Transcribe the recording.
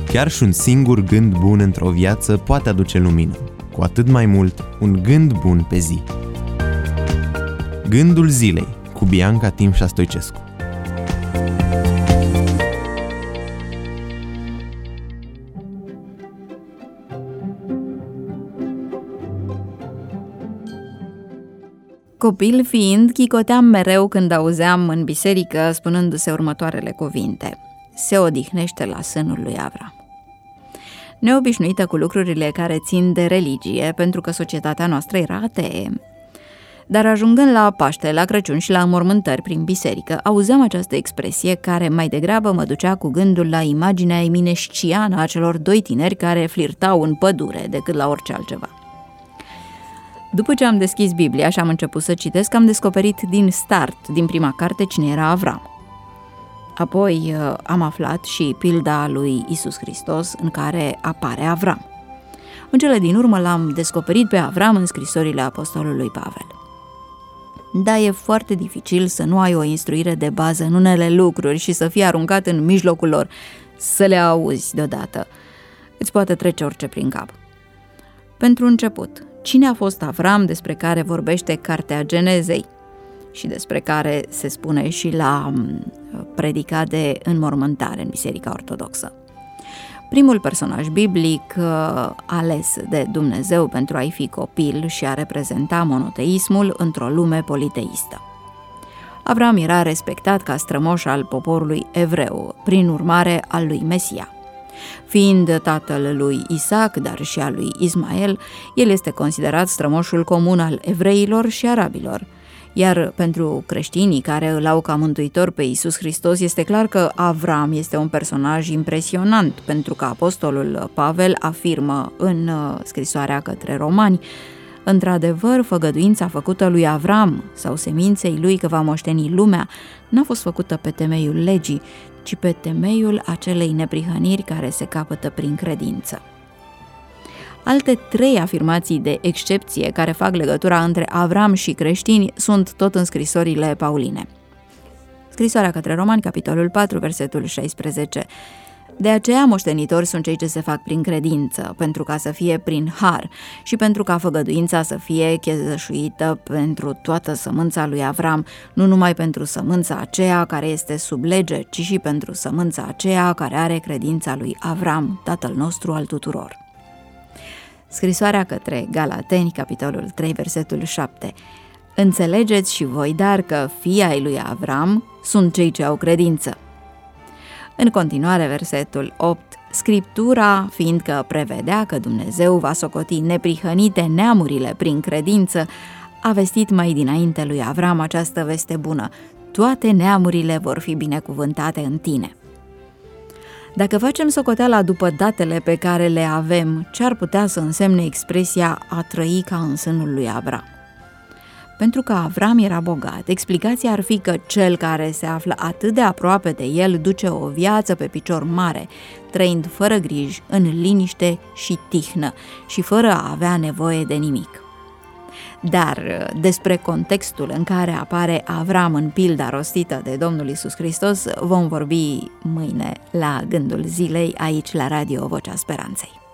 Chiar și un singur gând bun într-o viață poate aduce lumină, cu atât mai mult un gând bun pe zi. Gândul zilei cu Bianca Timșa Stoicescu. Copil fiind, chicoteam mereu când auzeam în biserică spunându-se următoarele cuvinte: se odihnește la sânul lui Avram. Neobișnuită cu lucrurile care țin de religie, pentru că societatea noastră era atee. Dar ajungând la Paște, la Crăciun și la înmormântări prin biserică, auzeam această expresie care mai degrabă mă ducea cu gândul la imaginea eminesciană a celor doi tineri care flirtau în pădure decât la orice altceva. După ce am deschis Biblia și am început să citesc, am descoperit din start, din prima carte, cine era Avram. Apoi am aflat și pilda lui Iisus Hristos în care apare Avram. În cele din urmă l-am descoperit pe Avram în scrisorile apostolului Pavel. Da, e foarte dificil să nu ai o instruire de bază în unele lucruri și să fii aruncat în mijlocul lor, să le auzi deodată. Îți poate trece orice prin cap. Pentru început, cine a fost Avram despre care vorbește Cartea Genezei și despre care se spune și la predica de înmormântare în Biserica Ortodoxă? Primul personaj biblic ales de Dumnezeu pentru a-i fi copil și a reprezenta monoteismul într-o lume politeistă. Avram era respectat ca strămoș al poporului evreu, prin urmare al lui Mesia. Fiind tatăl lui Isaac, dar și al lui Ismael, el este considerat strămoșul comun al evreilor și arabilor. Iar pentru creștinii care îl au ca mântuitor pe Iisus Hristos, este clar că Avram este un personaj impresionant, pentru că apostolul Pavel afirmă în scrisoarea către Romani: într-adevăr, făgăduința făcută lui Avram sau seminței lui că va moșteni lumea n-a fost făcută pe temeiul legii, ci pe temeiul acelei neprihăniri care se capătă prin credință. Alte trei afirmații de excepție care fac legătura între Avram și creștini sunt tot în scrisorile pauline. Scrisoarea către Romani, capitolul 4, versetul 16. De aceea moștenitori sunt cei ce se fac prin credință, pentru ca să fie prin har și pentru ca făgăduința să fie chezășuită pentru toată sămânța lui Avram, nu numai pentru sămânța aceea care este sub lege, ci și pentru sămânța aceea care are credința lui Avram, tatăl nostru al tuturor. Scrisoarea către Galateni, capitolul 3, versetul 7. Înțelegeți și voi, dar că fii ai lui Avram sunt cei ce au credință. În continuare, versetul 8, Scriptura, fiindcă prevedea că Dumnezeu va socoti neprihănite neamurile prin credință, a vestit mai dinainte lui Avram această veste bună: toate neamurile vor fi binecuvântate în tine. Dacă facem socoteala după datele pe care le avem, ce ar putea să însemne expresia a trăi ca în sânul lui Avram? Pentru că Avram era bogat, explicația ar fi că cel care se află atât de aproape de el duce o viață pe picior mare, trăind fără griji, în liniște și tihnă și fără a avea nevoie de nimic. Dar despre contextul în care apare Avram în pilda rostită de Domnul Iisus Hristos vom vorbi mâine la Gândul Zilei, aici la Radio Vocea Speranței.